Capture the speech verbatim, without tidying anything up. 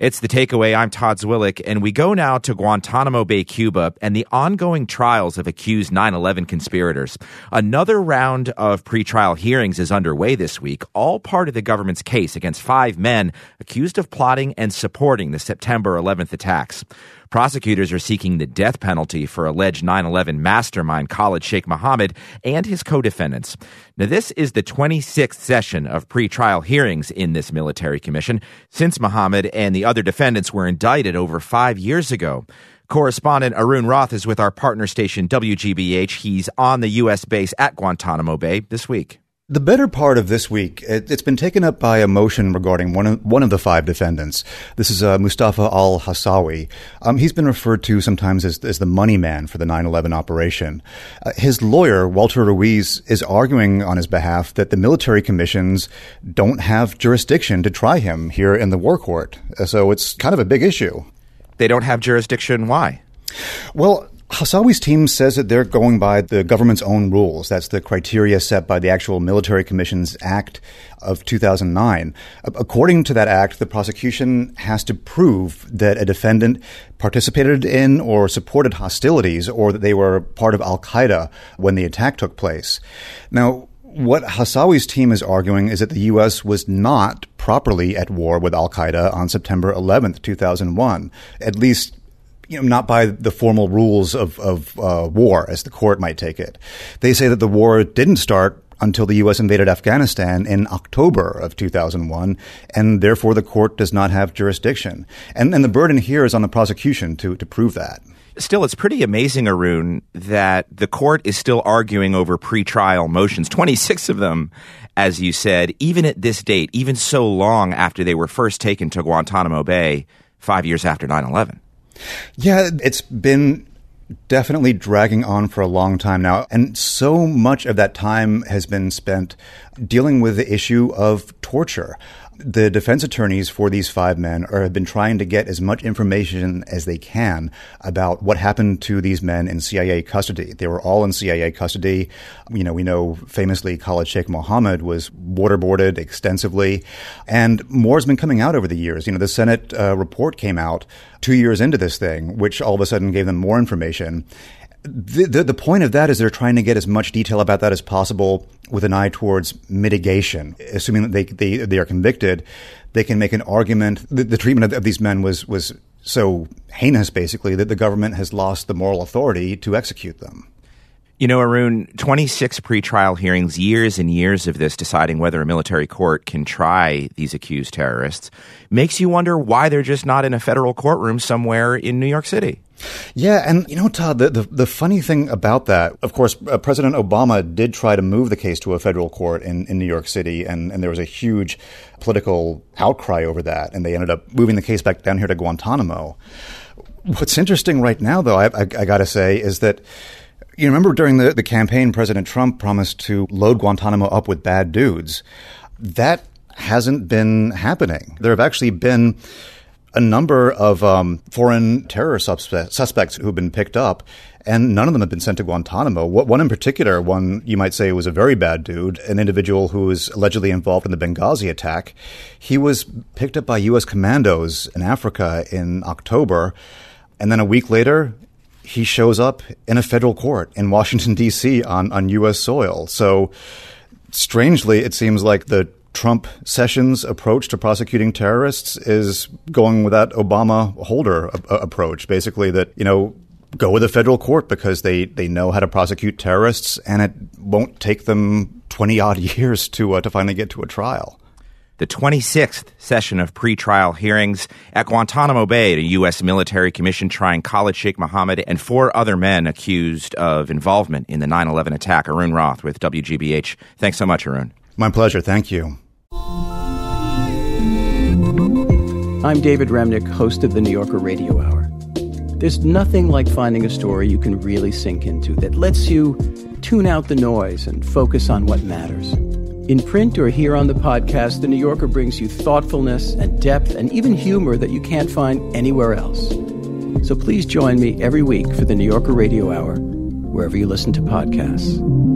It's The Takeaway. I'm Todd Zwillich, and we go now to Guantanamo Bay, Cuba, and the ongoing trials of accused nine eleven conspirators. Another round of pretrial hearings is underway this week, all part of the government's case against five men accused of plotting and supporting the September eleventh attacks. Prosecutors are seeking the death penalty for alleged nine eleven mastermind Khalid Sheikh Mohammed and his co-defendants. Now, this is the twenty-sixth session of pretrial hearings in this military commission since Mohammed and the other defendants were indicted over five years ago. Correspondent Arun Roth is with our partner station W G B H. He's on the U S base at Guantanamo Bay this week. The better part of this week, it, it's been taken up by a motion regarding one of, one of the five defendants. This is uh, Mustafa al-Hassawi. Um, he's been referred to sometimes as, as the money man for the nine eleven operation. Uh, his lawyer, Walter Ruiz, is arguing on his behalf that the military commissions don't have jurisdiction to try him here in the war court. Uh, so it's kind of a big issue. They don't have jurisdiction? Why? Well, Hassawi's team says that they're going by the government's own rules. That's the criteria set by the actual Military Commissions Act of two thousand nine. According to that act, the prosecution has to prove that a defendant participated in or supported hostilities or that they were part of al-Qaeda when the attack took place. Now, what Hassawi's team is arguing is that the U S was not properly at war with al-Qaeda on September eleventh, two thousand one, at least You know, not by the formal rules of, of uh, war, as the court might take it. They say that the war didn't start until the U S invaded Afghanistan in October of two thousand one, and therefore the court does not have jurisdiction. And, and the burden here is on the prosecution to, to prove that. Still, it's pretty amazing, Arun, that the court is still arguing over pretrial motions, twenty-six of them, as you said, even at this date, even so long after they were first taken to Guantanamo Bay five years after nine eleven. Yeah, it's been definitely dragging on for a long time now. And so much of that time has been spent dealing with the issue of torture. The defense attorneys for these five men are, have been trying to get as much information as they can about what happened to these men in C I A custody. They were all in C I A custody. You know, we know famously Khalid Sheikh Mohammed was waterboarded extensively, and more has been coming out over the years. You know, the Senate uh, report came out two years into this thing, which all of a sudden gave them more information. The, the, the point of that is they're trying to get as much detail about that as possible with an eye towards mitigation. Assuming that they they, they are convicted, they can make an argument. The, the treatment of, of these men was, was so heinous, basically, that the government has lost the moral authority to execute them. You know, Arun, twenty-six pretrial hearings, years and years of this, deciding whether a military court can try these accused terrorists, makes you wonder why they're just not in a federal courtroom somewhere in New York City. Yeah, and you know, Todd, the, the, the funny thing about that, of course, uh, President Obama did try to move the case to a federal court in, in New York City, and, and there was a huge political outcry over that, and they ended up moving the case back down here to Guantanamo. What's interesting right now, though, I, I, I got to say, is that you remember during the, the campaign, President Trump promised to load Guantanamo up with bad dudes. That hasn't been happening. There have actually been a number of um, foreign terror suspe- suspects who've been picked up, and none of them have been sent to Guantanamo. One in particular, one you might say was a very bad dude, an individual who was allegedly involved in the Benghazi attack. He was picked up by U S commandos in Africa in October, and then a week later, he shows up in a federal court in Washington, D C on, on U S soil. So strangely, it seems like the Trump-Sessions approach to prosecuting terrorists is going with that Obama-Holder a- approach, basically that, you know, go with a federal court because they, they know how to prosecute terrorists, and it won't take them twenty-odd years to uh, to finally get to a trial. The twenty-sixth session of pretrial hearings at Guantanamo Bay, a U S military commission trying Khalid Sheikh Mohammed and four other men accused of involvement in the nine eleven attack. Arun Roth with W G B H. Thanks so much, Arun. My pleasure. Thank you. I'm David Remnick, host of the New Yorker Radio Hour. There's nothing like finding a story you can really sink into that lets you tune out the noise and focus on what matters. In print or here on the podcast, The New Yorker brings you thoughtfulness and depth and even humor that you can't find anywhere else. So please join me every week for The New Yorker Radio Hour, wherever you listen to podcasts.